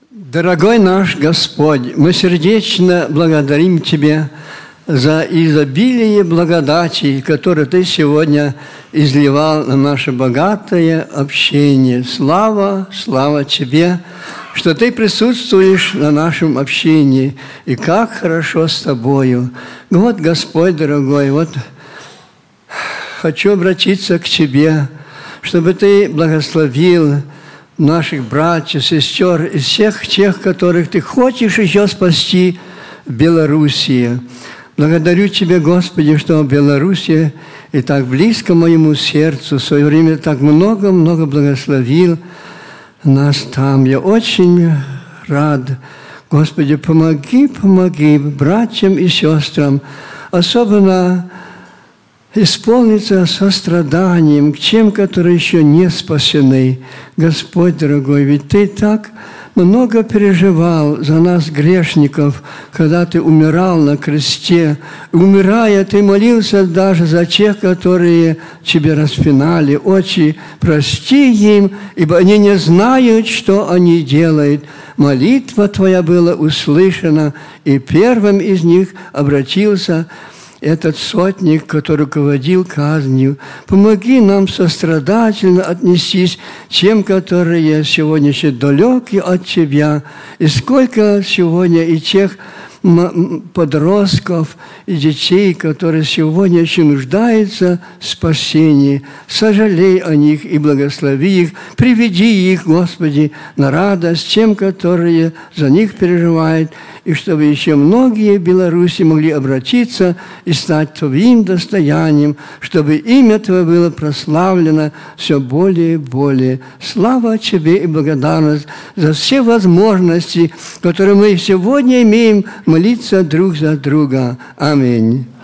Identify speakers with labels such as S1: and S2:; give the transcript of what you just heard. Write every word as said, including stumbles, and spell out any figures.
S1: Дорогой наш Господь, мы сердечно благодарим Тебя за изобилие благодати, которые Ты сегодня изливал на наше богатое общение. Слава, слава Тебе, что Ты присутствуешь на нашем общении, и как хорошо с Тобою. Вот, Господь дорогой, вот хочу обратиться к Тебе, чтобы Ты благословил наших братьев, сестер, и всех тех, которых Ты хочешь еще спасти в Белоруссии. Благодарю Тебя, Господи, что в Белоруссии и так близко моему сердцу, в свое время так много-много благословил нас там. Я очень рад. Господи, помоги, помоги братьям и сестрам, особенно исполниться состраданием к тем, которые еще не спасены. Господь дорогой, ведь Ты так много переживал за нас, грешников, когда Ты умирал на кресте. Умирая, Ты молился даже за тех, которые Тебе распинали. Отче, прости им, ибо они не знают, что они делают. Молитва Твоя была услышана, и первым из них обратился этот сотник, который руководил казнью. Помоги нам сострадательно отнестись к тем, которые сегодня еще далеки от Тебя. И сколько сегодня и тех подростков и детей, которые сегодня еще нуждаются в спасении. Сожалей о них и благослови их. Приведи их, Господи, на радость тем, которые за них переживают, и чтобы еще многие в Беларуси могли обратиться и стать Твоим достоянием, чтобы имя Твое было прославлено все более и более. Слава Тебе и благодарность за все возможности, которые мы сегодня имеем молиться друг за друга. Аминь.